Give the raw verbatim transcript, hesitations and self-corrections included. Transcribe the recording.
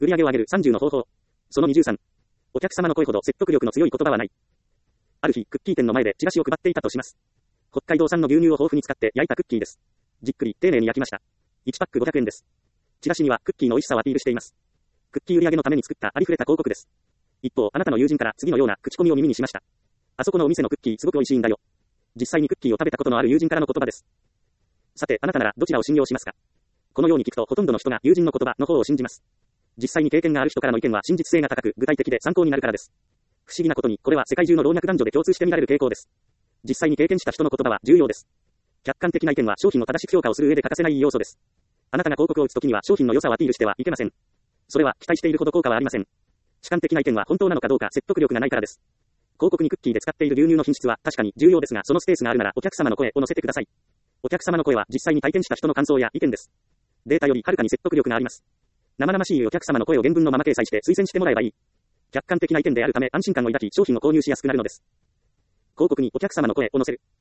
売上を上げるさんじゅうの方法。そのにじゅうさん。お客様の声ほど説得力の強い言葉はない。ある日、クッキー店の前でチラシを配っていたとします。北海道産の牛乳を豊富に使って焼いたクッキーです。じっくり、丁寧に焼きました。いちパックごひゃくえんです。チラシにはクッキーの美味しさをアピールしています。クッキー売上のために作ったありふれた広告です。一方、あなたの友人から次のような口コミを耳にしました。あそこのお店のクッキーすごく美味しいんだよ。実際にクッキーを食べたことのある友人からの言葉です。さて、あなたならどちらを信用しますか？このように聞くとほとんどの人が友人の言葉の方を信じます。実際に経験がある人からの意見は真実性が高く具体的で参考になるからです。不思議なことに、これは世界中の老若男女で共通して見られる傾向です。実際に経験した人の言葉は重要です。客観的な意見は商品の正しく評価をする上で欠かせない要素です。あなたが広告を打つときには商品の良さをアピールしてはいけません。それは期待しているほど効果はありません。主観的な意見は本当なのかどうか説得力がないからです。広告にクッキーで使っている牛乳の品質は確かに重要ですが、そのスペースがあるならお客様の声を載せてください。お客様の声は実際に体験した人の感想や意見です。データよりはるかに説得力があります。生々しいお客様の声を原文のまま掲載して推薦してもらえばいい。客観的な意見であるため安心感を抱き商品を購入しやすくなるのです。広告にお客様の声を載せる。